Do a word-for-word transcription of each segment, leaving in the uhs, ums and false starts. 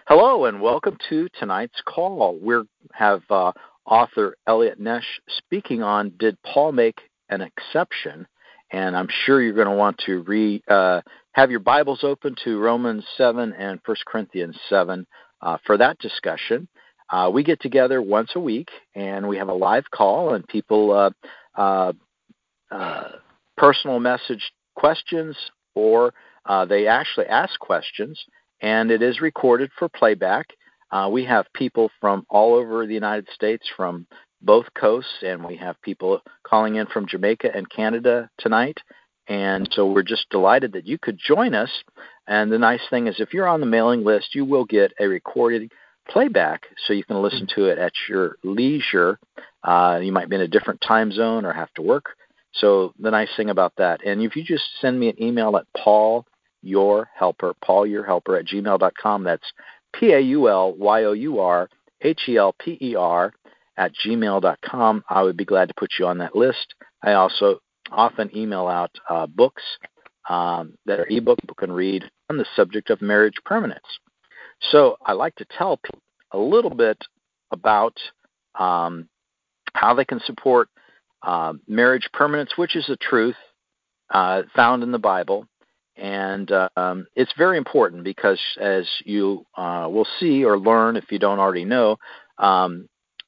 Hello and welcome to tonight's call. We have uh, author Elliot Nesh speaking on Did Paul Make an Exception? And I'm sure you're going to want to read, uh, have your Bibles open to Romans seven and First Corinthians seven uh, for that discussion. Uh, we get together once a week and we have a live call, and people uh, uh, uh, personal message questions, or uh, they actually ask questions, and it is recorded for playback. Uh, we have people from all over the United States, from both coasts, and we have people calling in from Jamaica and Canada tonight. And so we're just delighted that you could join us. And the nice thing is, if you're on the mailing list, you will get a recorded playback, so you can listen to it at your leisure. Uh, you might be in a different time zone or have to work. So the nice thing about that, and if you just send me an email at Paul Your Helper, Paul Your Helper at gmail dot com. That's P A U L Y O U R H E L P E R at gmail dot com. I would be glad to put you on that list. I also often email out uh, books um, that are ebook, book and read on the subject of marriage permanence. So I like to tell people a little bit about um, how they can support uh, marriage permanence, which is the truth uh, found in the Bible. And uh, um, it's very important because, as you uh, will see or learn if you don't already know, um,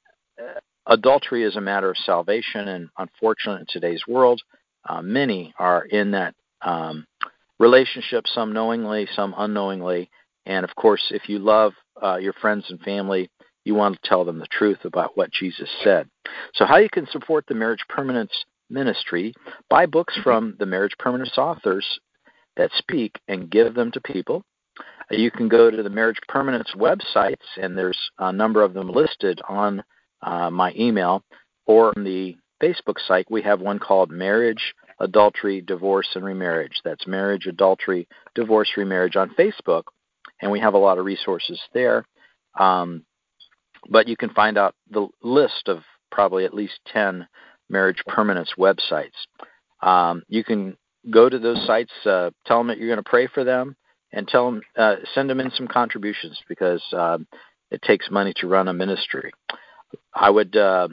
adultery is a matter of salvation. And unfortunately, in today's world, uh, many are in that um, relationship, some knowingly, some unknowingly. And, of course, if you love uh, your friends and family, you want to tell them the truth about what Jesus said. So how you can support the Marriage Permanence Ministry: buy books from the Marriage Permanence authors that speak and give them to people. You can go to the Marriage Permanence websites, and there's a number of them listed on uh, my email, or on the Facebook site. We have one called Marriage, Adultery, Divorce, and Remarriage. That's Marriage, Adultery, Divorce, Remarriage on Facebook, and we have a lot of resources there. Um, but you can find out the list of probably at least ten Marriage Permanence websites. Um, you can go to those sites, uh, tell them that you're going to pray for them, and tell them, uh, send them in some contributions, because uh, it takes money to run a ministry. I would uh,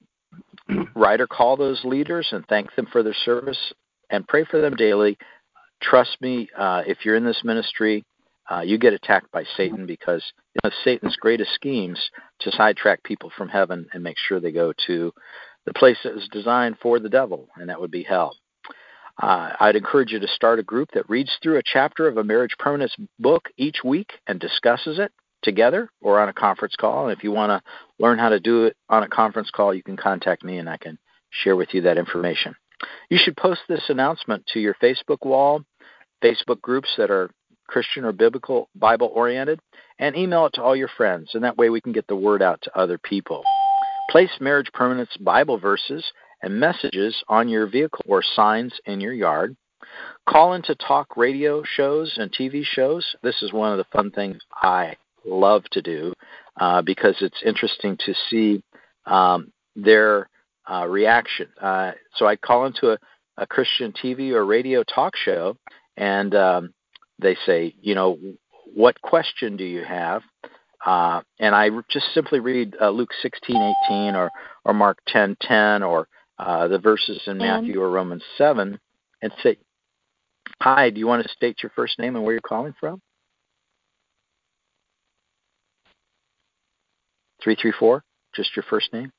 write or call those leaders and thank them for their service and pray for them daily. Trust me, uh, if you're in this ministry, uh, you get attacked by Satan, because you know, Satan's greatest schemes to sidetrack people from heaven and make sure they go to the place that was designed for the devil, and that would be hell. Uh, I'd encourage you to start a group that reads through a chapter of a marriage permanence book each week and discusses it together or on a conference call. And if you want to learn how to do it on a conference call, you can contact me and I can share with you that information. You should post this announcement to your Facebook wall, Facebook groups that are Christian or biblical, Bible-oriented, and email it to all your friends. And that way we can get the word out to other people. Place marriage permanence Bible verses and messages on your vehicle or signs in your yard. Call into talk radio shows and T V shows. This is one of the fun things I love to do uh, because it's interesting to see um, their uh, reaction. Uh, so I call into a, a Christian T V or radio talk show, and um, they say, you know, what question do you have? Uh, and I just simply read uh, Luke sixteen eighteen or, or Mark ten ten or uh, the verses in Matthew or Romans seven, and say, hi, do you want to state your first name and where you're calling from? three three four, just your first name.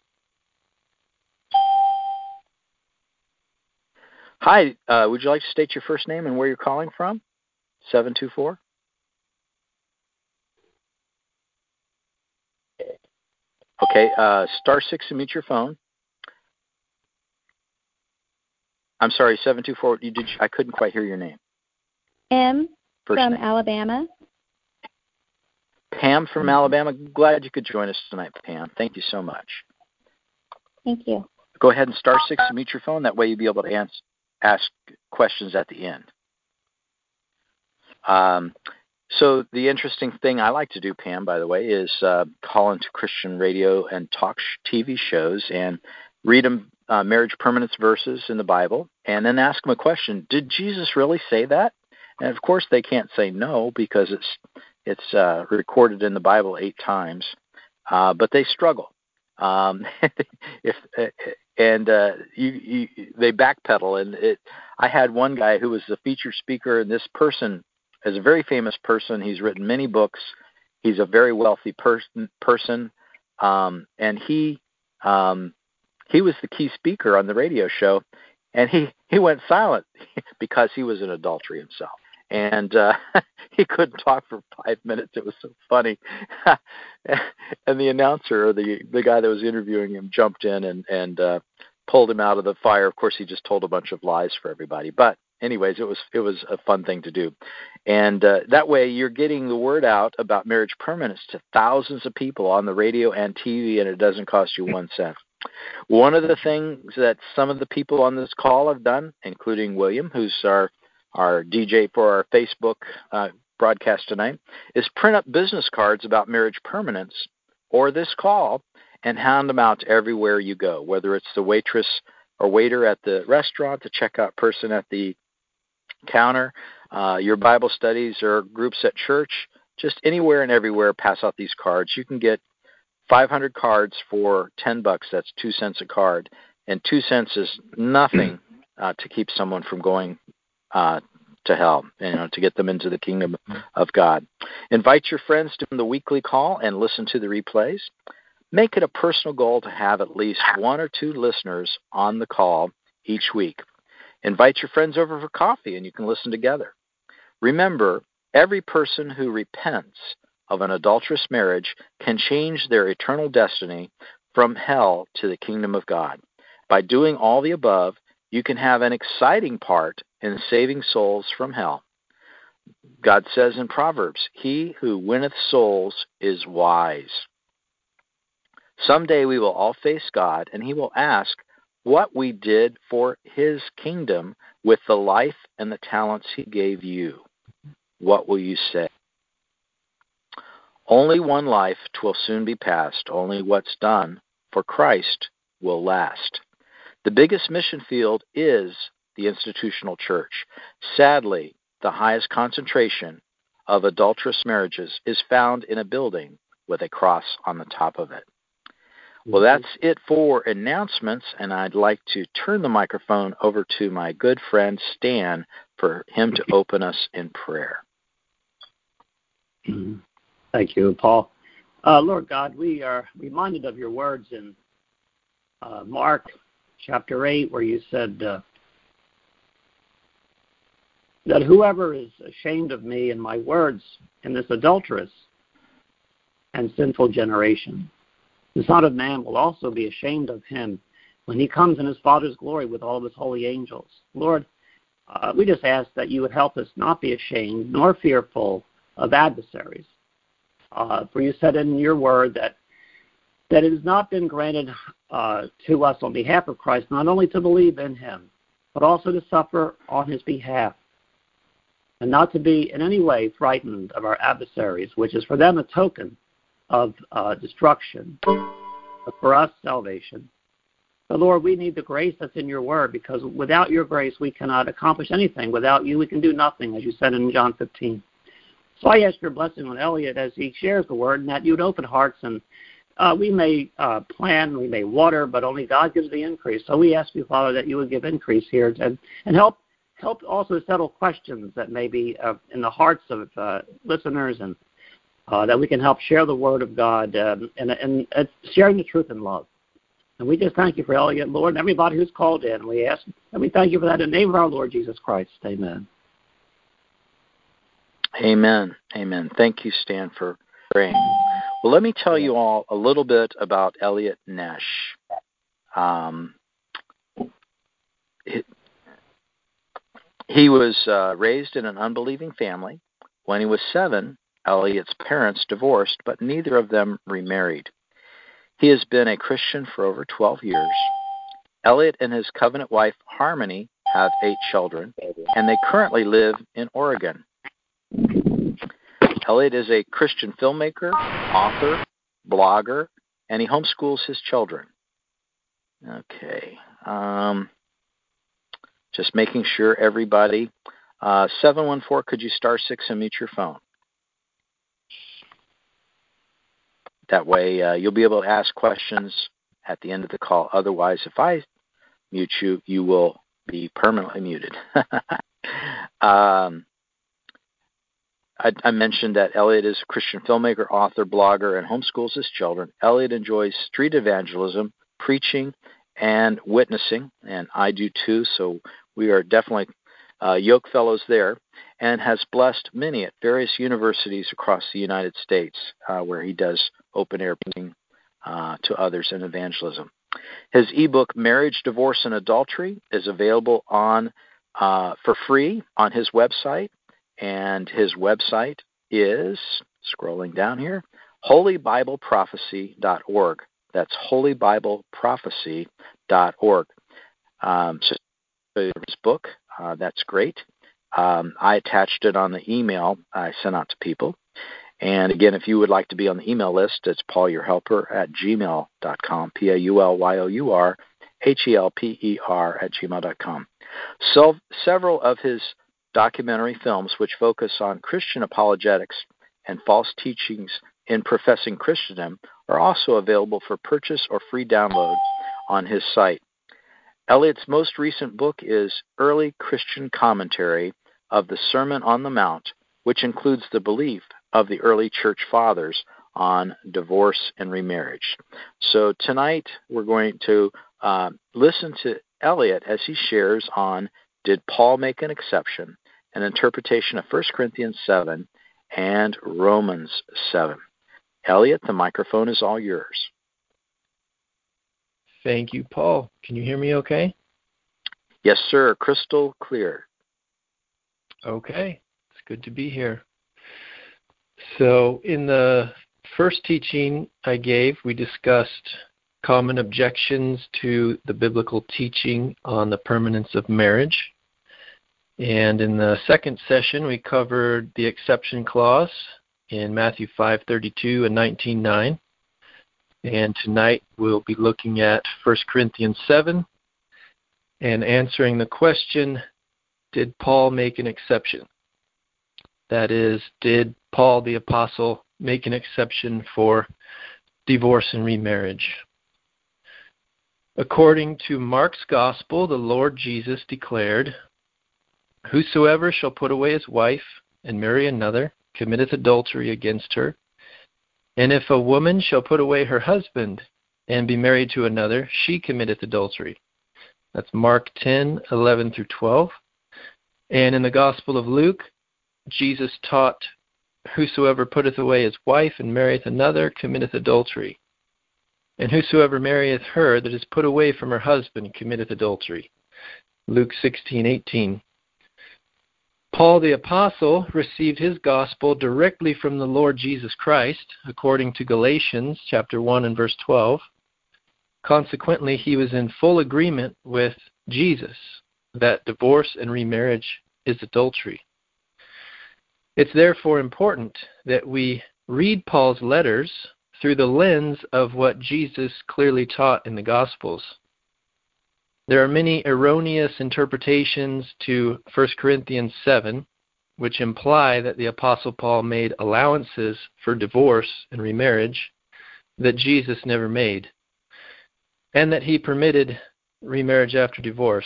Hi, uh, would you like to state your first name and where you're calling from? seven two four. Okay, uh, star six to mute your phone. I'm sorry, seven two four. You did. I couldn't quite hear your name. M First from name. Alabama. Pam from Alabama. Glad you could join us tonight, Pam. Thank you so much. Thank you. Go ahead and star six to mute your phone. That way you'll be able to answer, ask questions at the end. Um, so the interesting thing I like to do, Pam, by the way, is uh, call into Christian radio and talk sh- T V shows and read them uh, marriage permanence verses in the Bible, and then ask them a question. Did Jesus really say that? And of course they can't say no, because it's It's uh, recorded in the Bible eight times, uh, but they struggle. Um, if and uh, you, you, they backpedal, and it. I had one guy who was the featured speaker, and this person is a very famous person. He's written many books. He's a very wealthy person. Person, um, and he um, he was the key speaker on the radio show, and he he went silent because he was in adultery himself. And uh, he couldn't talk for five minutes. It was so funny. And the announcer, or the the guy that was interviewing him, jumped in and and uh, pulled him out of the fire. Of course, he just told a bunch of lies for everybody. But anyways, it was it was a fun thing to do. And uh, that way, you're getting the word out about marriage permanence to thousands of people on the radio and T V, and it doesn't cost you one cent. One of the things that some of the people on this call have done, including William, who's our our D J for our Facebook uh, broadcast tonight, is print up business cards about marriage permanence or this call and hand them out everywhere you go, whether it's the waitress or waiter at the restaurant, the checkout person at the counter, uh, your Bible studies or groups at church, just anywhere and everywhere, pass out these cards. You can get five hundred cards for ten bucks. That's two cents a card. And two cents is nothing uh, to keep someone from going Uh, to hell, you know, to get them into the kingdom of God. Invite your friends to the weekly call and listen to the replays. Make it a personal goal to have at least one or two listeners on the call each week. Invite your friends over for coffee and you can listen together. Remember, every person who repents of an adulterous marriage can change their eternal destiny from hell to the kingdom of God. By doing all the above, you can have an exciting part in saving souls from hell. God says in Proverbs, "He who winneth souls is wise." Someday we will all face God, and he will ask what we did for his kingdom with the life and the talents he gave you. What will you say? Only one life 'twill soon be past. Only what's done for Christ will last. The biggest mission field is the institutional church. Sadly, the highest concentration of adulterous marriages is found in a building with a cross on the top of it. Well, that's it for announcements, and I'd like to turn the microphone over to my good friend Stan for him to open us in prayer. Thank you, Paul. Uh, Lord God, we are reminded of your words in uh, Mark chapter eight, where you said uh, that whoever is ashamed of me and my words in this adulterous and sinful generation, the Son of Man will also be ashamed of him when he comes in his Father's glory with all of his holy angels. Lord, uh, we just ask that you would help us not be ashamed nor fearful of adversaries. Uh, for you said in your word that that it has not been granted uh, to us on behalf of Christ not only to believe in him, but also to suffer on his behalf, and not to be in any way frightened of our adversaries, which is for them a token of uh, destruction, but for us salvation. But Lord, we need the grace that's in your word, because without your grace we cannot accomplish anything. Without you we can do nothing, as you said in John fifteen. So I ask your blessing on Elliot as he shares the word, and that you would open hearts, and uh, we may uh, plan, we may water, but only God gives the increase. So we ask you, Father, that you would give increase here and, and help help also settle questions that may be uh, in the hearts of uh, listeners, and uh, that we can help share the word of God um, and, and, and sharing the truth in love. And we just thank you for Elliot, Lord, and everybody who's called in. We ask and we thank you for that in the name of our Lord Jesus Christ. Amen. Amen. Amen. Thank you, Stan, for praying. Well, let me tell you all a little bit about Elliot Nesh. Um, he, he was uh, raised in an unbelieving family. When he was seven, Elliot's parents divorced, but neither of them remarried. He has been a Christian for over twelve years. Elliot and his covenant wife, Harmony, have eight children, and they currently live in Oregon. Elliot is a Christian filmmaker, author, blogger, and he homeschools his children. Okay. Um, just making sure everybody. Uh, seven one four, could you star six and mute your phone? That way uh, you'll be able to ask questions at the end of the call. Otherwise, if I mute you, you will be permanently muted. um, I, I mentioned that Elliot is a Christian filmmaker, author, blogger, and homeschools his children. Elliot enjoys street evangelism, preaching, and witnessing, and I do too, so we are definitely uh, yoke fellows there, and has blessed many at various universities across the United States uh, where he does open-air preaching uh, to others in evangelism. His ebook, Marriage, Divorce, and Adultery, is available on uh, for free on his website, and his website is, scrolling down here, holy bible prophecy dot org. That's holy bible prophecy dot org. Um, so his book, uh, that's great. Um, I attached it on the email I sent out to people. And again, if you would like to be on the email list, it's paulyourhelper at gmail dot com, P A U L Y O U R H E L P E R at gmail dot com. So several of his documentary films, which focus on Christian apologetics and false teachings in professing Christendom, are also available for purchase or free download on his site. Elliot's most recent book is Early Christian Commentary of the Sermon on the Mount, which includes the belief of the early church fathers on divorce and remarriage. So tonight we're going to uh, listen to Elliot as he shares on Did Paul Make an Exception? An interpretation of First Corinthians seven and Romans seven. Elliot, the microphone is all yours. Thank you, Paul. Can you hear me okay? Yes, sir. Crystal clear. Okay. It's good to be here. So in the first teaching I gave, we discussed common objections to the biblical teaching on the permanence of marriage. And in the second session, we covered the exception clause in Matthew five thirty-two and nineteen nine. And tonight we'll be looking at First Corinthians seven and answering the question, did Paul make an exception? That is, did Paul the Apostle make an exception for divorce and remarriage? According to Mark's Gospel, the Lord Jesus declared, "Whosoever shall put away his wife and marry another committeth adultery against her. And if a woman shall put away her husband and be married to another, she committeth adultery." That's Mark ten, eleven through twelve. And in the Gospel of Luke, Jesus taught, "Whosoever putteth away his wife and marrieth another committeth adultery. And whosoever marrieth her that is put away from her husband committeth adultery." Luke sixteen, eighteen. Paul the Apostle received his gospel directly from the Lord Jesus Christ, according to Galatians chapter one and verse twelve. Consequently, he was in full agreement with Jesus that divorce and remarriage is adultery. It's therefore important that we read Paul's letters through the lens of what Jesus clearly taught in the Gospels. There are many erroneous interpretations to First Corinthians seven, which imply that the Apostle Paul made allowances for divorce and remarriage that Jesus never made, and that he permitted remarriage after divorce.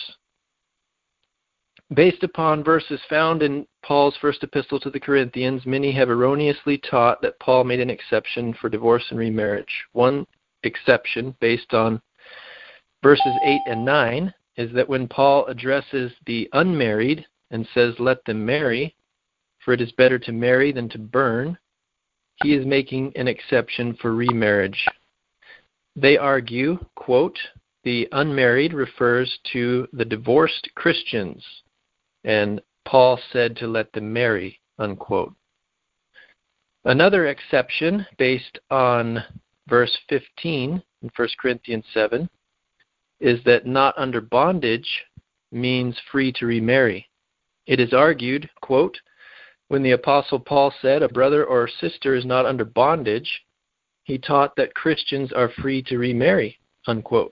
Based upon verses found in Paul's first epistle to the Corinthians, many have erroneously taught that Paul made an exception for divorce and remarriage. One exception, based on verses eight and nine, is that when Paul addresses the unmarried and says, "Let them marry, for it is better to marry than to burn," he is making an exception for remarriage. They argue, quote, "the unmarried refers to the divorced Christians, and Paul said to let them marry," unquote. Another exception, based on verse fifteen in First Corinthians seven, is that not under bondage means free to remarry. It is argued, quote, "when the Apostle Paul said a brother or sister is not under bondage, he taught that Christians are free to remarry," unquote.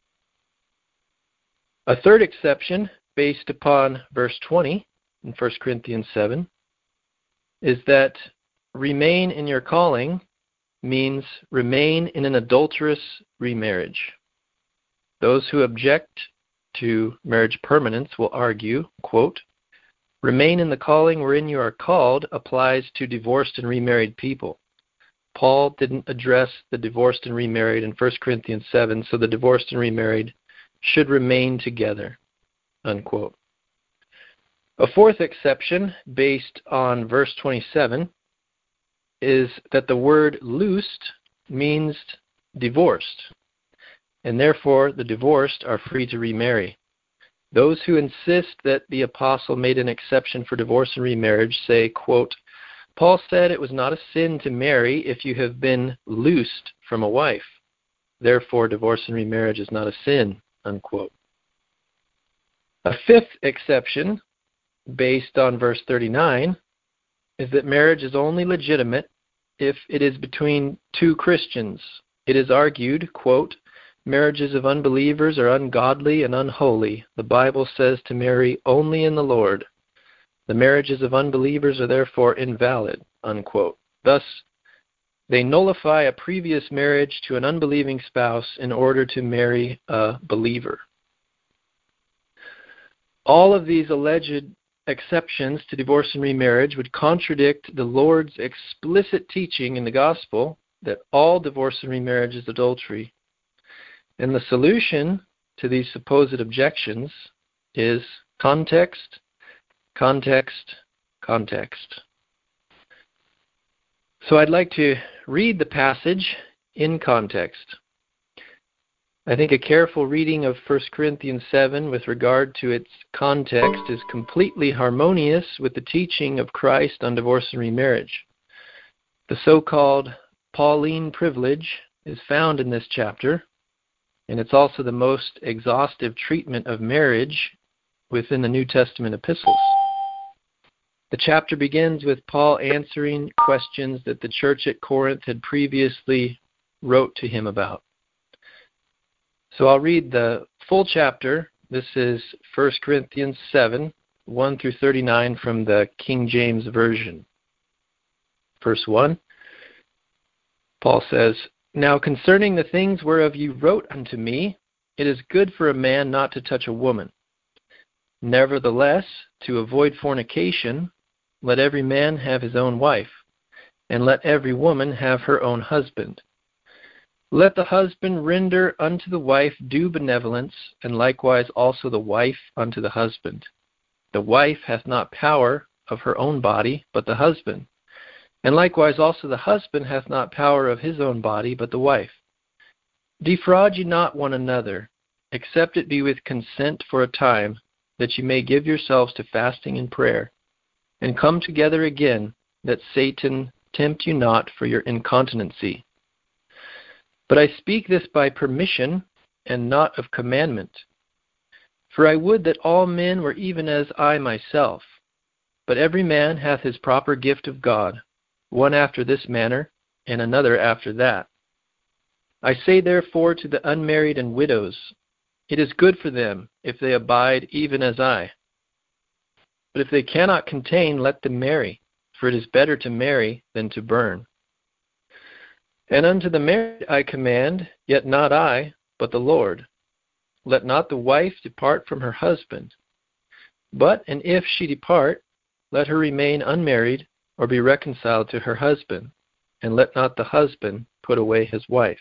A third exception, based upon verse twenty in First Corinthians seven, is that remain in your calling means remain in an adulterous remarriage. Those who object to marriage permanence will argue, quote, remain in the calling wherein you are called applies to divorced and remarried people. Paul didn't address the divorced and remarried in First Corinthians seven, so the divorced and remarried should remain together, unquote. A fourth exception, based on verse twenty-seven, is that the word loosed means divorced, and therefore the divorced are free to remarry. Those who insist that the apostle made an exception for divorce and remarriage say, quote, Paul said it was not a sin to marry if you have been loosed from a wife. Therefore, divorce and remarriage is not a sin, unquote. A fifth exception, based on verse thirty-nine, is that marriage is only legitimate if it is between two Christians. It is argued, quote, marriages of unbelievers are ungodly and unholy. The Bible says to marry only in the Lord. The marriages of unbelievers are therefore invalid, unquote. Thus, they nullify a previous marriage to an unbelieving spouse in order to marry a believer. All of these alleged exceptions to divorce and remarriage would contradict the Lord's explicit teaching in the gospel that all divorce and remarriage is adultery. And the solution to these supposed objections is context, context, context. So I'd like to read the passage in context. I think a careful reading of First Corinthians seven with regard to its context is completely harmonious with the teaching of Christ on divorce and remarriage. The so-called Pauline privilege is found in this chapter, and it's also the most exhaustive treatment of marriage within the New Testament epistles. The chapter begins with Paul answering questions that the church at Corinth had previously wrote to him about. So I'll read the full chapter. This is First Corinthians seven, one through thirty-nine from the King James Version. Verse one, Paul says, Now concerning the things whereof you wrote unto me, it is good for a man not to touch a woman. Nevertheless, to avoid fornication, let every man have his own wife, and let every woman have her own husband. Let the husband render unto the wife due benevolence, and likewise also the wife unto the husband. The wife hath not power of her own body, but the husband. And likewise also the husband hath not power of his own body, but the wife. Defraud ye not one another, except it be with consent for a time, that ye may give yourselves to fasting and prayer, and come together again, that Satan tempt you not for your incontinency. But I speak this by permission, and not of commandment. For I would that all men were even as I myself. But every man hath his proper gift of God, one after this manner, and another after that. I say therefore to the unmarried and widows, it is good for them, if they abide even as I. But if they cannot contain, let them marry, for it is better to marry than to burn. And unto the married I command, yet not I, but the Lord. Let not the wife depart from her husband. But, and if she depart, let her remain unmarried, or be reconciled to her husband, and let not the husband put away his wife.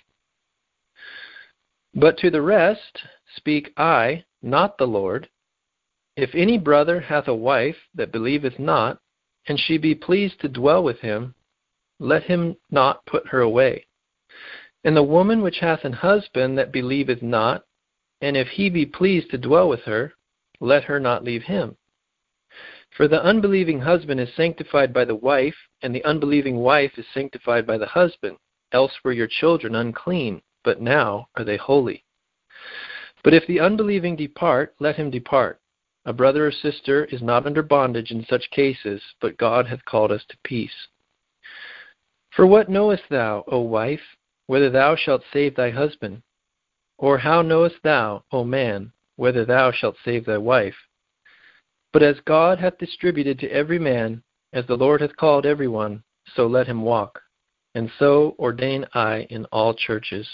But to the rest speak I, not the Lord. If any brother hath a wife that believeth not, and she be pleased to dwell with him, let him not put her away. And the woman which hath an husband that believeth not, and if he be pleased to dwell with her, let her not leave him. For the unbelieving husband is sanctified by the wife, and the unbelieving wife is sanctified by the husband. Else were your children unclean, but now are they holy. But if the unbelieving depart, let him depart. A brother or sister is not under bondage in such cases, but God hath called us to peace. For what knowest thou, O wife, whether thou shalt save thy husband? Or how knowest thou, O man, whether thou shalt save thy wife? But as God hath distributed to every man, as the Lord hath called every one, so let him walk. and so ordain I in all churches.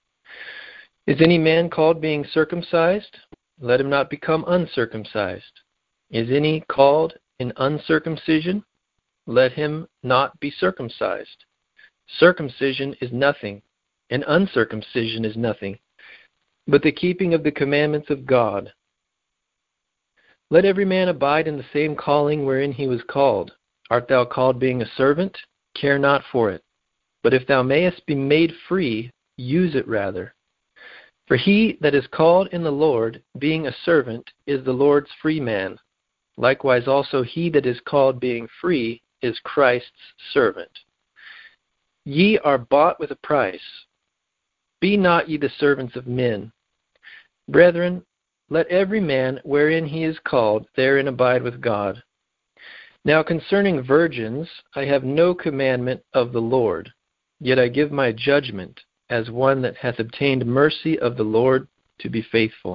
Is any man called being circumcised? Let him not become uncircumcised. Is any called in uncircumcision? Let him not be circumcised. Circumcision is nothing, and uncircumcision is nothing, but the keeping of the commandments of God. Let every man abide in the same calling wherein he was called. Art thou called being a servant? Care not for it. But if thou mayest be made free, use it rather. For he that is called in the Lord, being a servant, is the Lord's free man. Likewise also he that is called being free is Christ's servant. Ye are bought with a price. Be not ye the servants of men. Brethren, let every man wherein he is called therein abide with God. Now concerning virgins, I have no commandment of the Lord, yet I give my judgment as one that hath obtained mercy of the Lord to be faithful.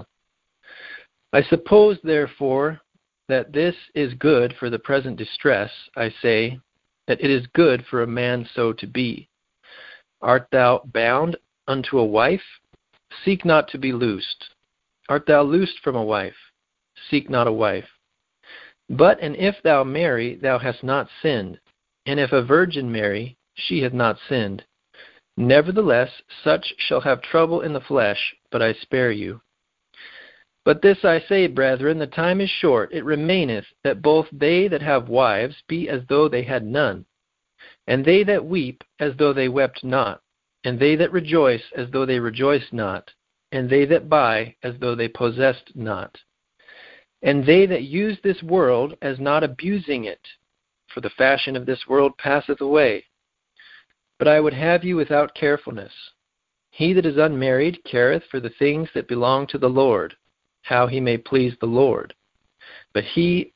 I suppose, therefore, that this is good for the present distress. I say, that it is good for a man so to be. Art thou bound unto a wife? Seek not to be loosed. Art thou loosed from a wife? Seek not a wife. But and if thou marry, thou hast not sinned. And if a virgin marry, she hath not sinned. Nevertheless, such shall have trouble in the flesh, but I spare you. But this I say, brethren, the time is short. It remaineth that both they that have wives be as though they had none, and they that weep as though they wept not, and they that rejoice as though they rejoiced not, and they that buy as though they possessed not, and they that use this world as not abusing it, for the fashion of this world passeth away. But I would have you without carefulness. He that is unmarried careth for the things that belong to the Lord, how he may please the Lord. But he,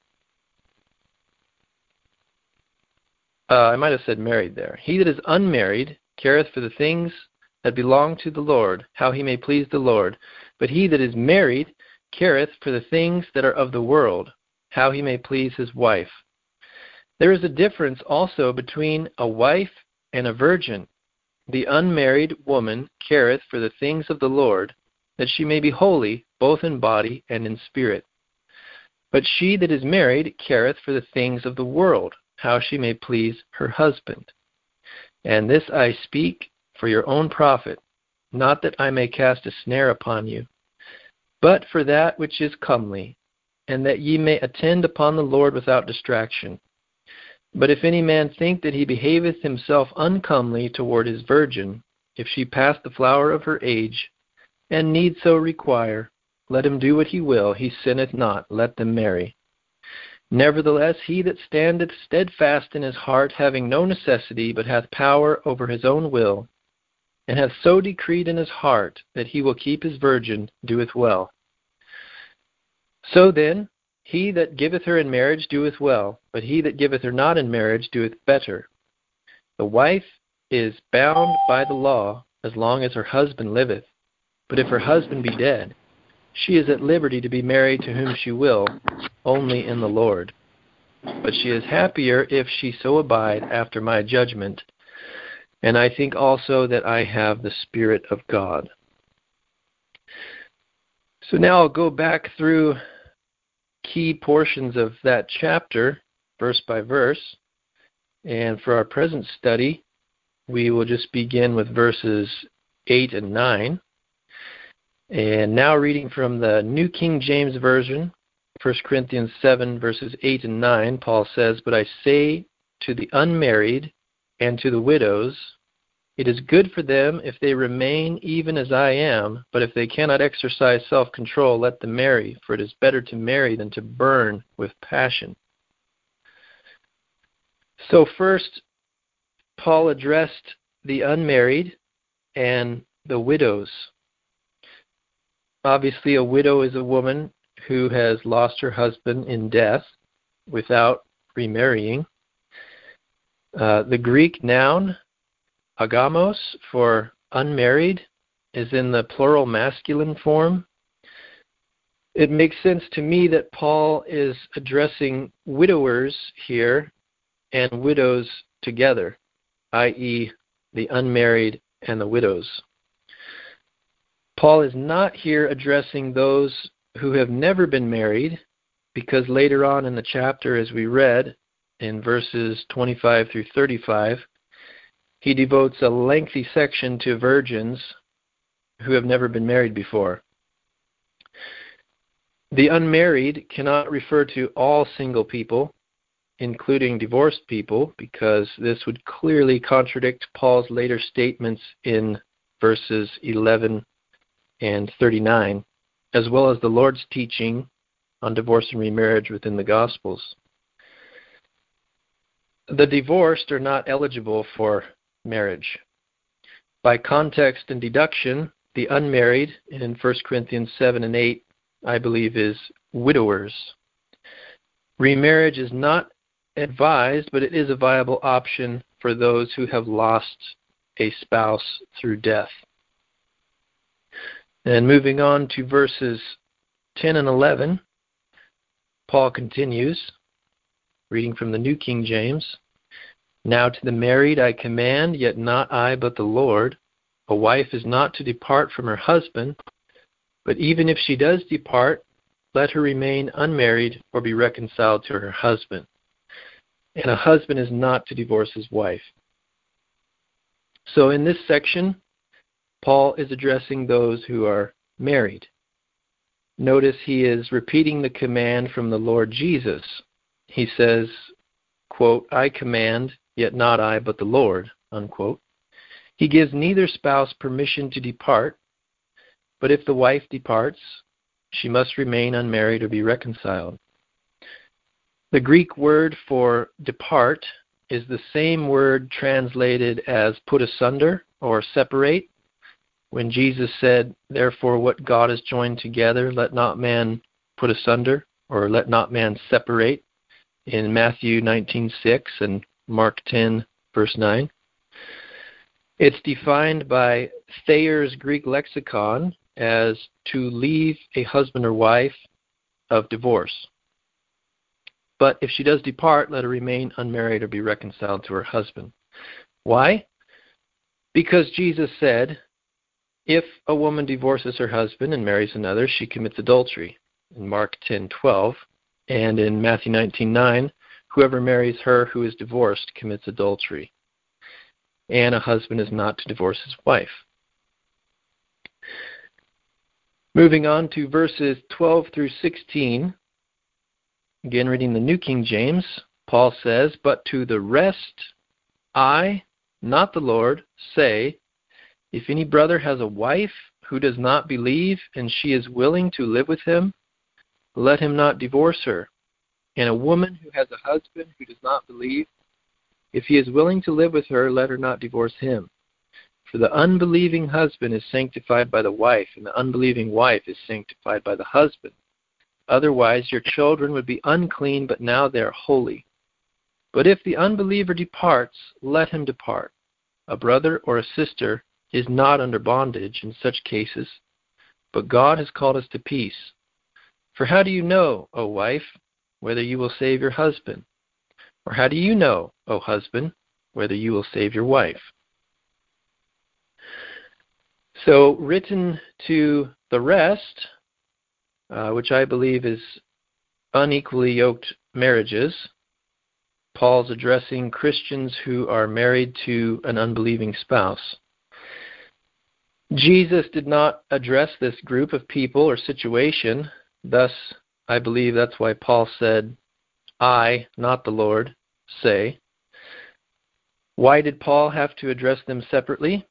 uh, I might have said married there. He that is unmarried careth for the things that belong to the Lord, how he may please the Lord. But he that is married careth for the things that are of the world, how he may please his wife. There is a difference also between a wife and a virgin. The unmarried woman careth for the things of the Lord, that she may be holy, both in body and in spirit. But she that is married careth for the things of the world, how she may please her husband. And this I speak for your own profit, not that I may cast a snare upon you, but for that which is comely, and that ye may attend upon the Lord without distraction. But if any man think that he behaveth himself uncomely toward his virgin, if she pass the flower of her age, and need so require, let him do what he will, he sinneth not, let them marry. Nevertheless, he that standeth steadfast in his heart, having no necessity, but hath power over his own will, and hath so decreed in his heart that he will keep his virgin, doeth well. So then, he that giveth her in marriage doeth well, but he that giveth her not in marriage doeth better. The wife is bound by the law as long as her husband liveth. But if her husband be dead, she is at liberty to be married to whom she will, only in the Lord. But she is happier if she so abide after my judgment. And I think also that I have the Spirit of God. So now I'll go back through key portions of that chapter, verse by verse. And for our present study, we will just begin with verses eight and nine. And now reading from the New King James Version, First Corinthians seven, verses eight and nine, Paul says, But I say to the unmarried and to the widows, it is good for them if they remain even as I am, but if they cannot exercise self-control, let them marry, for it is better to marry than to burn with passion. So first, Paul addressed the unmarried and the widows. Obviously, a widow is a woman who has lost her husband in death without remarrying. Uh, the Greek noun, agamos, for unmarried, is in the plural masculine form. It makes sense to me that Paul is addressing widowers here and widows together, that is the unmarried, and the widows. Paul is not here addressing those who have never been married, because later on in the chapter, as we read in verses twenty-five through thirty-five, he devotes a lengthy section to virgins who have never been married before. The unmarried cannot refer to all single people, including divorced people, because this would clearly contradict Paul's later statements in verses eleven and thirty-nine, as well as the Lord's teaching on divorce and remarriage within the Gospels. The divorced are not eligible for marriage. By context and deduction, the unmarried, in First Corinthians seven and eight, I believe, is widowers. Remarriage is not advised, but it is a viable option for those who have lost a spouse through death. And moving on to verses ten and eleven, Paul continues, reading from the New King James. Now to the married I command, yet not I, but the Lord. A wife is not to depart from her husband, but even if she does depart, let her remain unmarried or be reconciled to her husband. And a husband is not to divorce his wife. So in this section, Paul is addressing those who are married. Notice he is repeating the command from the Lord Jesus. He says, quote, I command, yet not I, but the Lord, unquote. He gives neither spouse permission to depart, but if the wife departs, she must remain unmarried or be reconciled. The Greek word for depart is the same word translated as put asunder or separate. When Jesus said, therefore what God has joined together, let not man put asunder, or let not man separate, in Matthew nineteen six and Mark ten, verse nine. It's defined by Thayer's Greek lexicon as to leave a husband or wife of divorce. But if she does depart, let her remain unmarried or be reconciled to her husband. Why? Because Jesus said, if a woman divorces her husband and marries another, she commits adultery, in Mark ten twelve, and in Matthew nineteen nine, whoever marries her who is divorced commits adultery. And a husband is not to divorce his wife. Moving on to verses twelve through sixteen, again reading the New King James, Paul says, but to the rest I, not the Lord, say, if any brother has a wife who does not believe and she is willing to live with him, let him not divorce her. And a woman who has a husband who does not believe, if he is willing to live with her, let her not divorce him. For the unbelieving husband is sanctified by the wife, and the unbelieving wife is sanctified by the husband. Otherwise your children would be unclean, but now they are holy. But if the unbeliever departs, let him depart. A brother or a sister is not under bondage in such cases, but God has called us to peace. For how do you know, O wife, whether you will save your husband? Or how do you know, O husband, whether you will save your wife? So, written to the rest, uh, which I believe is unequally yoked marriages, Paul's addressing Christians who are married to an unbelieving spouse. Jesus did not address this group of people or situation. Thus, I believe that's why Paul said, I, not the Lord, say. Why did Paul have to address them separately?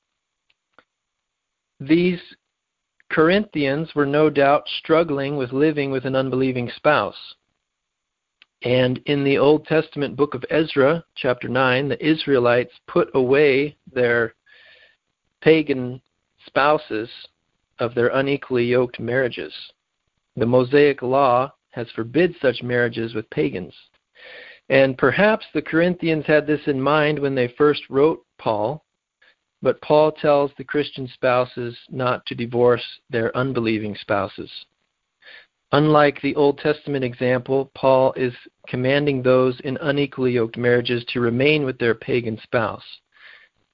These Corinthians were no doubt struggling with living with an unbelieving spouse. And in the Old Testament book of Ezra, chapter nine, the Israelites put away their pagan spouses of their unequally yoked marriages. The Mosaic law has forbid such marriages with pagans. And perhaps the Corinthians had this in mind when they first wrote Paul, but Paul tells the Christian spouses not to divorce their unbelieving spouses. Unlike the Old Testament example, Paul is commanding those in unequally yoked marriages to remain with their pagan spouse.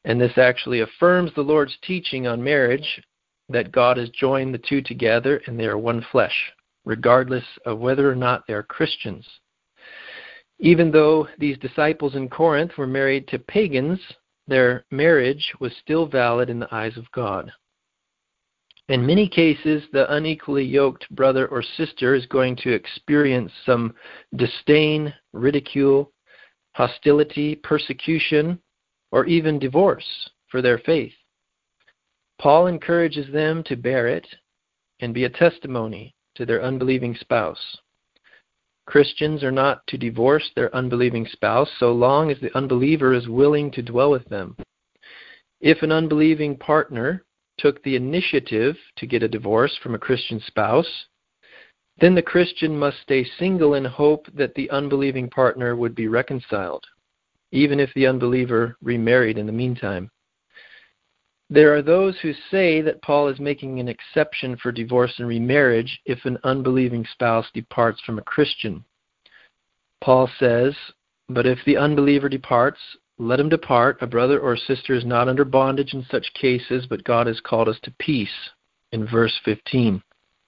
And this actually affirms the Lord's teaching on marriage, that God has joined the two together and they are one flesh, regardless of whether or not they are Christians. Even though these disciples in Corinth were married to pagans, their marriage was still valid in the eyes of God. In many cases, the unequally yoked brother or sister is going to experience some disdain, ridicule, hostility, persecution, or even divorce for their faith. Paul encourages them to bear it and be a testimony to their unbelieving spouse. Christians are not to divorce their unbelieving spouse so long as the unbeliever is willing to dwell with them. If an unbelieving partner took the initiative to get a divorce from a Christian spouse, then the Christian must stay single in hope that the unbelieving partner would be reconciled, even if the unbeliever remarried in the meantime. There are those who say that Paul is making an exception for divorce and remarriage if an unbelieving spouse departs from a Christian. Paul says, "But if the unbeliever departs, let him depart. A brother or sister is not under bondage in such cases, but God has called us to peace," in verse fifteen.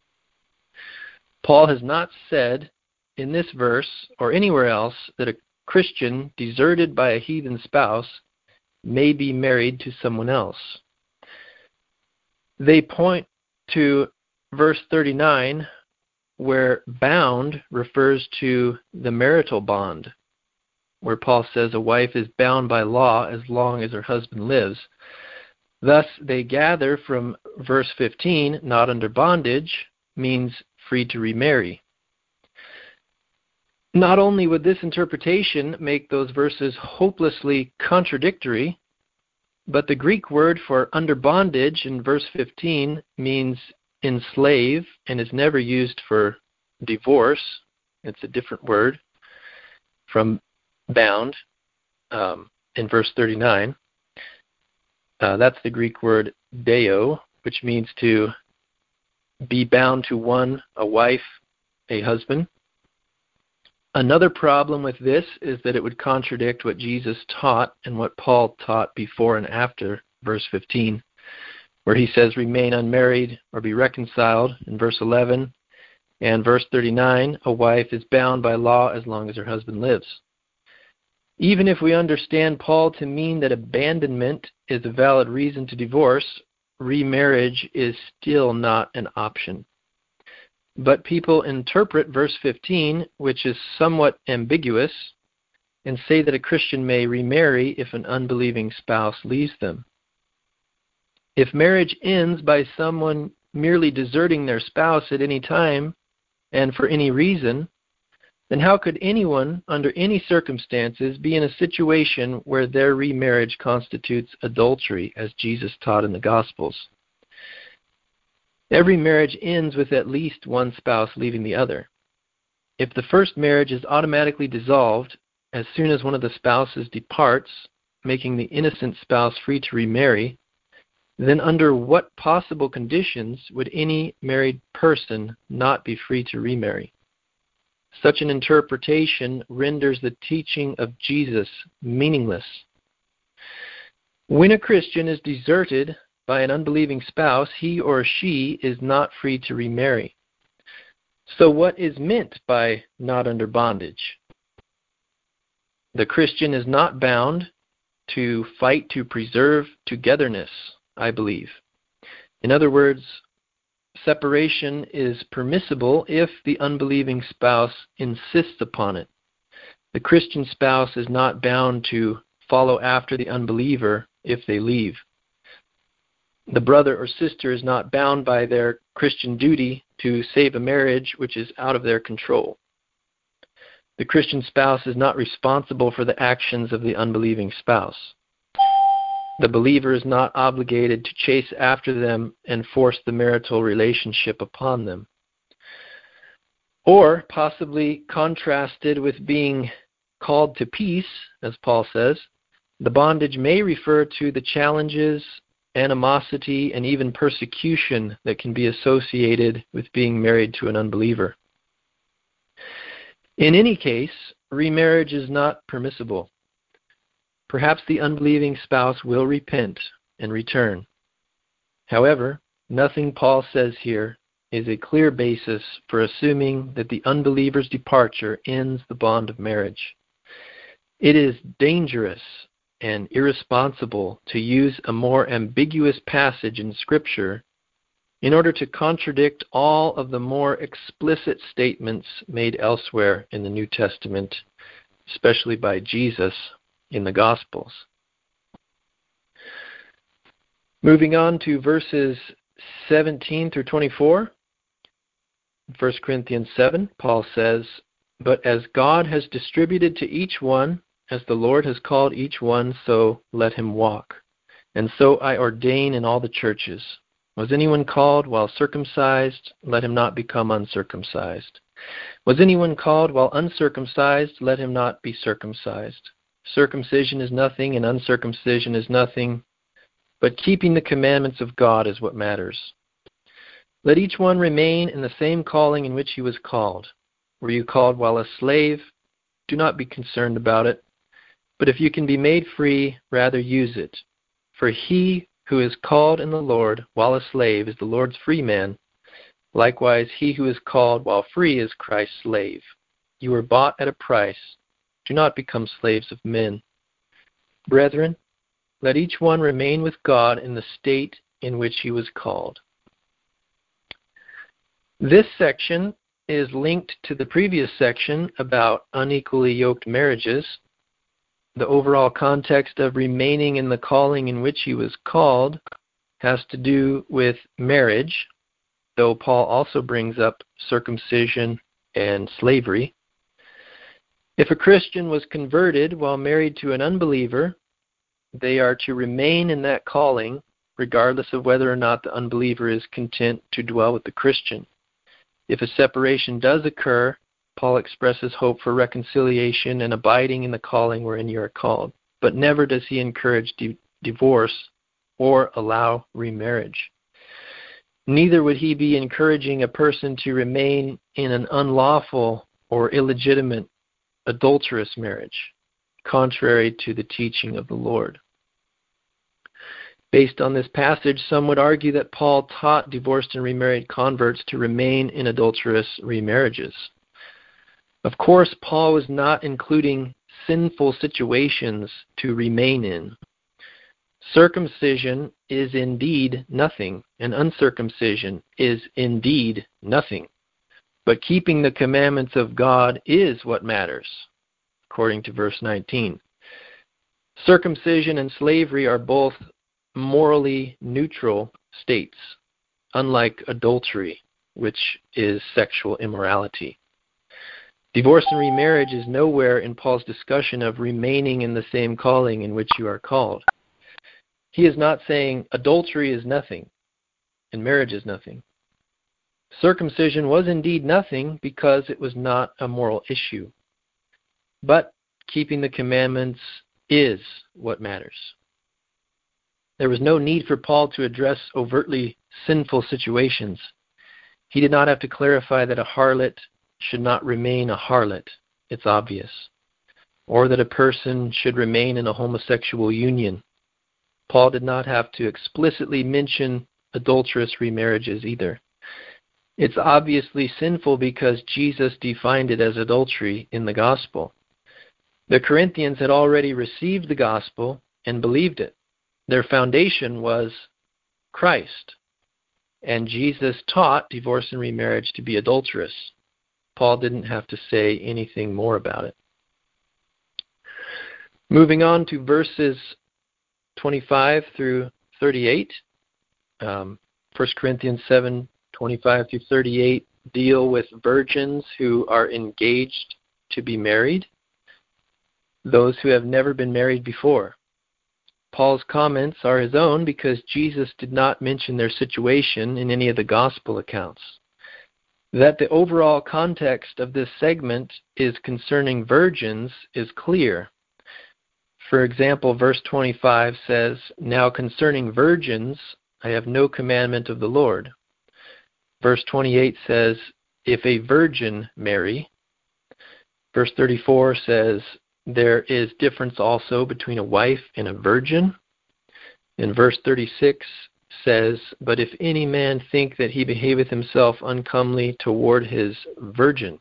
Paul has not said in this verse or anywhere else that a Christian deserted by a heathen spouse may be married to someone else. They point to verse thirty-nine, where bound refers to the marital bond, where Paul says a wife is bound by law as long as her husband lives. Thus, they gather from verse fifteen, not under bondage, means free to remarry. Not only would this interpretation make those verses hopelessly contradictory, but the Greek word for under bondage in verse fifteen means enslave and is never used for divorce. It's a different word from bound um, in verse thirty-nine. Uh, that's the Greek word deo, which means to be bound to one, a wife, a husband. Another problem with this is that it would contradict what Jesus taught and what Paul taught before and after verse fifteen, where he says remain unmarried or be reconciled in verse eleven, and verse thirty-nine, a wife is bound by law as long as her husband lives. Even if we understand Paul to mean that abandonment is a valid reason to divorce, remarriage is still not an option. But people interpret verse fifteen, which is somewhat ambiguous, and say that a Christian may remarry if an unbelieving spouse leaves them. If marriage ends by someone merely deserting their spouse at any time and for any reason, then how could anyone, under any circumstances, be in a situation where their remarriage constitutes adultery, as Jesus taught in the Gospels? Every marriage ends with at least one spouse leaving the other. If the first marriage is automatically dissolved as soon as one of the spouses departs, making the innocent spouse free to remarry, then under what possible conditions would any married person not be free to remarry? Such an interpretation renders the teaching of Jesus meaningless. When a Christian is deserted by an unbelieving spouse, he or she is not free to remarry. So what is meant by not under bondage? The Christian is not bound to fight to preserve togetherness, I believe. In other words, separation is permissible if the unbelieving spouse insists upon it. The Christian spouse is not bound to follow after the unbeliever if they leave. The brother or sister is not bound by their Christian duty to save a marriage which is out of their control. The Christian spouse is not responsible for the actions of the unbelieving spouse. The believer is not obligated to chase after them and force the marital relationship upon them. Or, possibly contrasted with being called to peace, as Paul says, the bondage may refer to the challenges, animosity, and even persecution that can be associated with being married to an unbeliever. In any case, remarriage is not permissible. perhaps the unbelieving spouse will repent and return. However, nothing Paul says here is a clear basis for assuming that the unbeliever's departure ends the bond of marriage. It is dangerous and irresponsible to use a more ambiguous passage in Scripture in order to contradict all of the more explicit statements made elsewhere in the New Testament, especially by Jesus in the Gospels. Moving on to verses seventeen through twenty-four, First Corinthians seven, Paul says, "But as God has distributed to each one, as the Lord has called each one, so let him walk. And so I ordain in all the churches. Was anyone called while circumcised? Let him not become uncircumcised. Was anyone called while uncircumcised? Let him not be circumcised. Circumcision is nothing, and uncircumcision is nothing, but keeping the commandments of God is what matters. Let each one remain in the same calling in which he was called. Were you called while a slave? Do not be concerned about it. But if you can be made free, rather use it. For he who is called in the Lord while a slave is the Lord's free man. Likewise, he who is called while free is Christ's slave. You were bought at a price. Do not become slaves of men. Brethren, let each one remain with God in the state in which he was called." This section is linked to the previous section about unequally yoked marriages. The overall context of remaining in the calling in which he was called has to do with marriage, though Paul also brings up circumcision and slavery. If a Christian was converted while married to an unbeliever, they are to remain in that calling, regardless of whether or not the unbeliever is content to dwell with the Christian. If a separation does occur, Paul expresses hope for reconciliation and abiding in the calling wherein you are called, but never does he encourage di- divorce or allow remarriage. Neither would he be encouraging a person to remain in an unlawful or illegitimate adulterous marriage, contrary to the teaching of the Lord. Based on this passage, some would argue that Paul taught divorced and remarried converts to remain in adulterous remarriages. Of course, Paul was not including sinful situations to remain in. Circumcision is indeed nothing, and uncircumcision is indeed nothing. But keeping the commandments of God is what matters, according to verse nineteen. Circumcision and slavery are both morally neutral states, unlike adultery, which is sexual immorality. Divorce and remarriage is nowhere in Paul's discussion of remaining in the same calling in which you are called. He is not saying adultery is nothing and marriage is nothing. Circumcision was indeed nothing because it was not a moral issue. But keeping the commandments is what matters. There was no need for Paul to address overtly sinful situations. He did not have to clarify that a harlot should not remain a harlot. It's obvious. Or that a person should remain in a homosexual union. Paul did not have to explicitly mention adulterous remarriages either. It's obviously sinful because Jesus defined it as adultery in the gospel. The Corinthians had already received the gospel and believed it. Their foundation was Christ, and Jesus taught divorce and remarriage to be adulterous. Paul didn't have to say anything more about it. Moving on to verses twenty-five through thirty-eight. Um, First Corinthians seven, twenty-five through thirty-eight deal with virgins who are engaged to be married, those who have never been married before. Paul's comments are his own because Jesus did not mention their situation in any of the gospel accounts. That the overall context of this segment is concerning virgins is clear. For example, verse twenty-five says, "Now concerning virgins, I have no commandment of the Lord." Verse twenty-eight says, "If a virgin marry." Verse thirty-four says, There is difference also between a wife and a virgin. In verse thirty-six says, "But if any man think that he behaveth himself uncomely toward his virgin."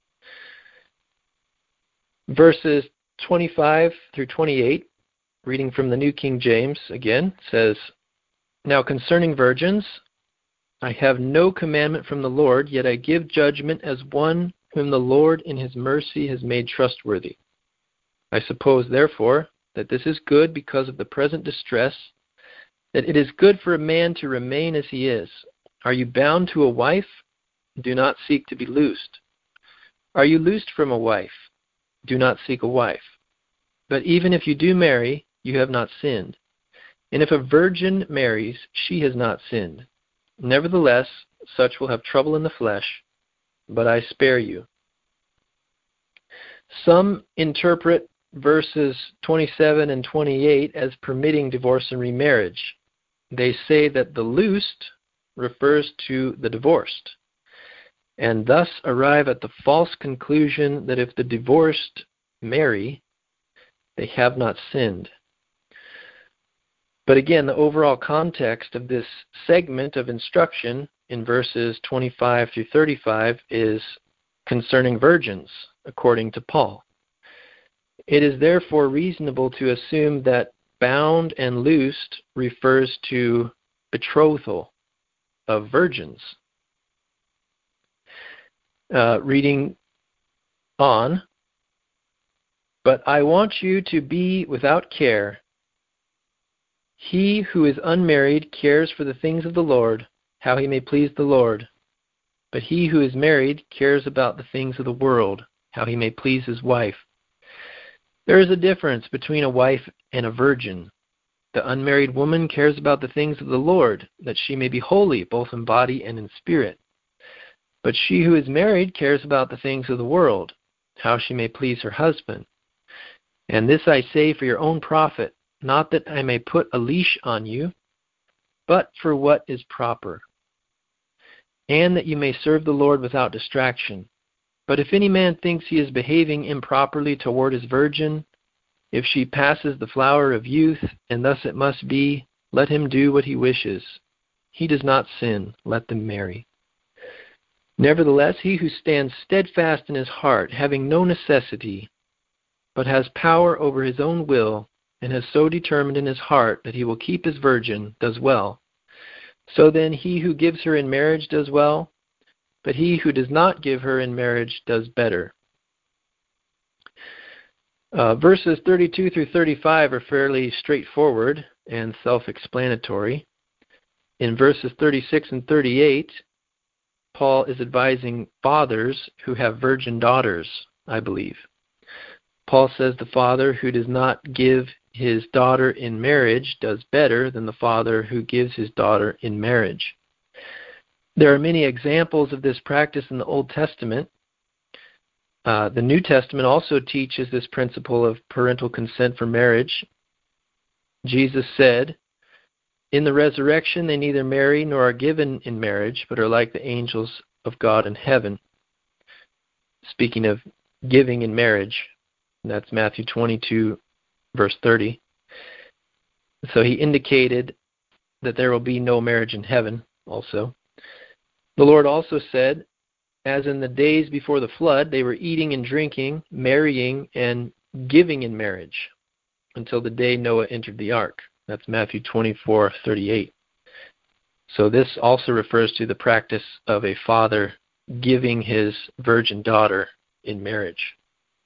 Verses twenty-five through twenty-eight, reading from the New King James again, says, "Now concerning virgins, I have no commandment from the Lord, yet I give judgment as one whom the Lord in his mercy has made trustworthy. I suppose, therefore, that this is good because of the present distress, that it is good for a man to remain as he is. Are you bound to a wife? Do not seek to be loosed. Are you loosed from a wife? Do not seek a wife. But even if you do marry, you have not sinned. And if a virgin marries, she has not sinned. Nevertheless, such will have trouble in the flesh, but I spare you." Some interpret verses twenty-seven and twenty-eight as permitting divorce and remarriage. They say that the loosed refers to the divorced, and thus arrive at the false conclusion that if the divorced marry, they have not sinned. But again, the overall context of this segment of instruction in verses twenty-five through thirty-five is concerning virgins, according to Paul. It is therefore reasonable to assume that bound and loosed refers to betrothal of virgins. Uh, reading on, "But I want you to be without care. He who is unmarried cares for the things of the Lord, how he may please the Lord. But he who is married cares about the things of the world, how he may please his wife. There is a difference between a wife and a virgin. The unmarried woman cares about the things of the Lord, that she may be holy both in body and in spirit. But she who is married cares about the things of the world, how she may please her husband. And this I say for your own profit, not that I may put a leash on you, but for what is proper, and that you may serve the Lord without distraction. But if any man thinks he is behaving improperly toward his virgin, if she passes the flower of youth, and thus it must be, let him do what he wishes. He does not sin, let them marry. Nevertheless, he who stands steadfast in his heart, having no necessity, but has power over his own will, and has so determined in his heart that he will keep his virgin, does well. So then he who gives her in marriage does well, but he who does not give her in marriage does better." Uh, verses thirty-two through thirty-five are fairly straightforward and self-explanatory. In verses thirty-six and thirty-eight, Paul is advising fathers who have virgin daughters, I believe. Paul says the father who does not give his daughter in marriage does better than the father who gives his daughter in marriage. There are many examples of this practice in the Old Testament. Uh, the New Testament also teaches this principle of parental consent for marriage. Jesus said, "In the resurrection they neither marry nor are given in marriage, but are like the angels of God in heaven." Speaking of giving in marriage, that's Matthew twenty-two, verse thirty. So he indicated that there will be no marriage in heaven also. The Lord also said, "As in the days before the flood, they were eating and drinking, marrying, and giving in marriage, until the day Noah entered the ark." That's Matthew twenty-four, thirty-eight. So this also refers to the practice of a father giving his virgin daughter in marriage.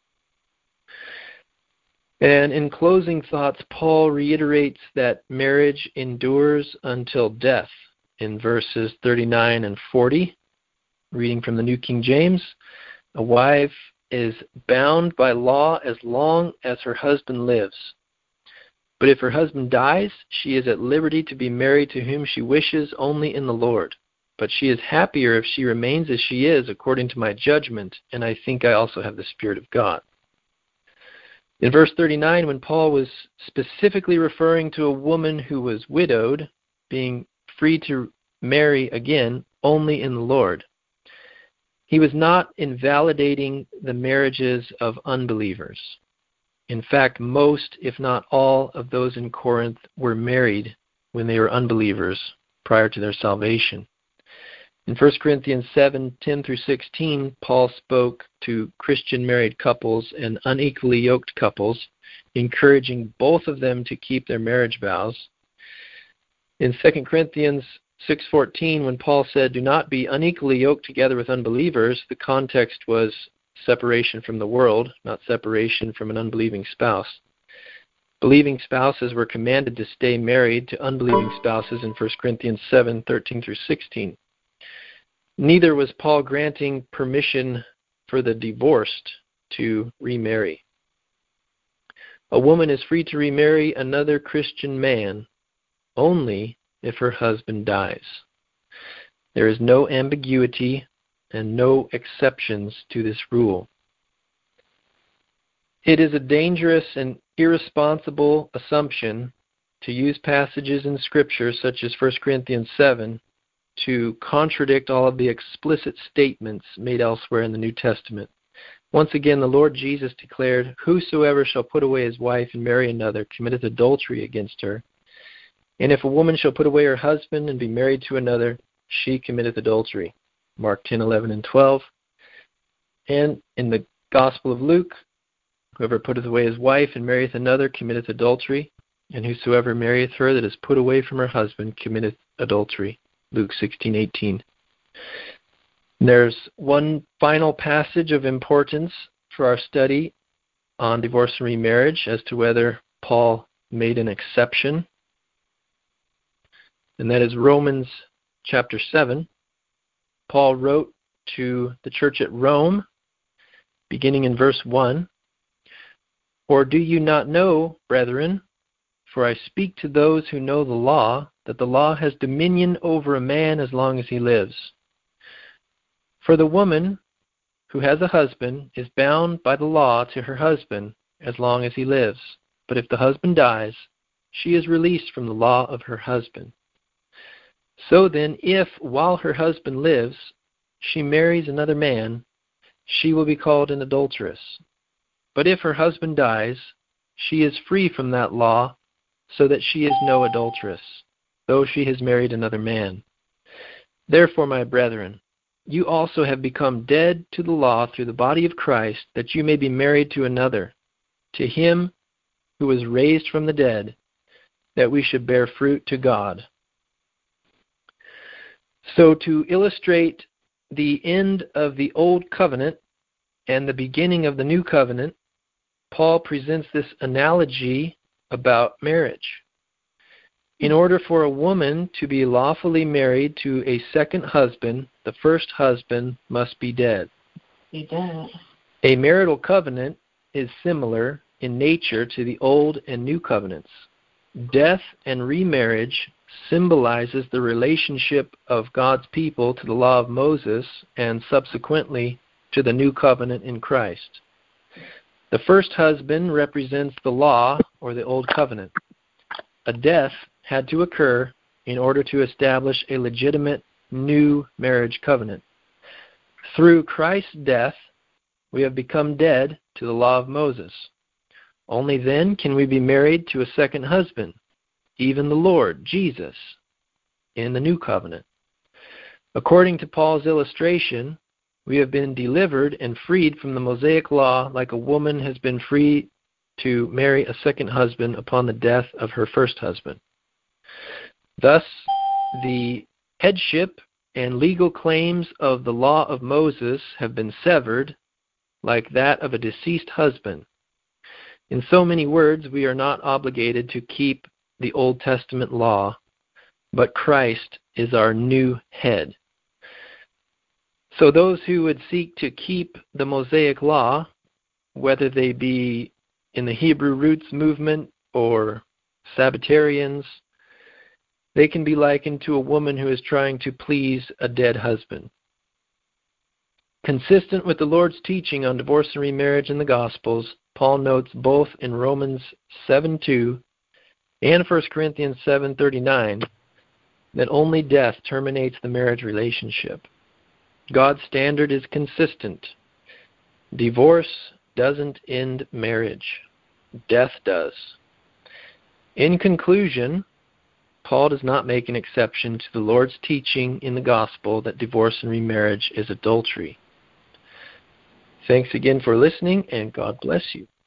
And in closing thoughts, Paul reiterates that marriage endures until death in verses thirty-nine and forty. Reading from the New King James, "A wife is bound by law as long as her husband lives. But if her husband dies, she is at liberty to be married to whom she wishes only in the Lord. But she is happier if she remains as she is, according to my judgment, and I think I also have the Spirit of God." In verse thirty-nine, when Paul was specifically referring to a woman who was widowed, being free to marry again only in the Lord, he was not invalidating the marriages of unbelievers. In fact, most, if not all, of those in Corinth were married when they were unbelievers prior to their salvation. In First Corinthians seven, ten through sixteen, Paul spoke to Christian married couples and unequally yoked couples, encouraging both of them to keep their marriage vows. In Second Corinthians six fourteen, when Paul said, "Do not be unequally yoked together with unbelievers," the context was separation from the world, not separation from an unbelieving spouse. Believing spouses were commanded to stay married to unbelieving spouses in First Corinthians seven, thirteen through sixteen. Neither was Paul granting permission for the divorced to remarry. A woman is free to remarry another Christian man only if her husband dies. There is no ambiguity and no exceptions to this rule. It is a dangerous and irresponsible assumption to use passages in Scripture such as First Corinthians seven to contradict all of the explicit statements made elsewhere in the New Testament. Once again, the Lord Jesus declared, "Whosoever shall put away his wife and marry another committeth adultery against her. And if a woman shall put away her husband and be married to another, she committeth adultery." Mark ten, eleven, and twelve. And in the Gospel of Luke, "Whoever putteth away his wife and marrieth another committeth adultery, and whosoever marrieth her that is put away from her husband committeth adultery." Luke sixteen, eighteen. There's one final passage of importance for our study on divorce and remarriage as to whether Paul made an exception, and that is Romans chapter seven. Paul wrote to the church at Rome, beginning in verse one, "Or do you not know, brethren, for I speak to those who know the law, that the law has dominion over a man as long as he lives. For the woman who has a husband is bound by the law to her husband as long as he lives. But if the husband dies, she is released from the law of her husband. So then, if, while her husband lives, she marries another man, she will be called an adulteress. But if her husband dies, she is free from that law, so that she is no adulteress, though she has married another man. Therefore, my brethren, you also have become dead to the law through the body of Christ, that you may be married to another, to him who was raised from the dead, that we should bear fruit to God." So to illustrate the end of the Old Covenant and the beginning of the New Covenant, Paul presents this analogy about marriage. In order for a woman to be lawfully married to a second husband, the first husband must be dead. Be dead. A marital covenant is similar in nature to the Old and New Covenants. Death and remarriage symbolizes the relationship of God's people to the law of Moses and subsequently to the New Covenant in Christ. The first husband represents the law or the Old Covenant. A death had to occur in order to establish a legitimate new marriage covenant. Through Christ's death, we have become dead to the law of Moses. Only then can we be married to a second husband, even the Lord, Jesus, in the new covenant. According to Paul's illustration, we have been delivered and freed from the Mosaic law like a woman has been free to marry a second husband upon the death of her first husband. Thus, the headship and legal claims of the law of Moses have been severed like that of a deceased husband. In so many words, we are not obligated to keep the Old Testament law, but Christ is our new head. So those who would seek to keep the Mosaic law, whether they be in the Hebrew roots movement or Sabbatarians, they can be likened to a woman who is trying to please a dead husband. Consistent with the Lord's teaching on divorce and remarriage in the Gospels, Paul notes both in Romans seven two and First Corinthians seven thirty-nine that only death terminates the marriage relationship. God's standard is consistent. Divorce doesn't end marriage. death does. In conclusion, Paul does not make an exception to the Lord's teaching in the gospel that divorce and remarriage is adultery. Thanks again for listening, and God bless you.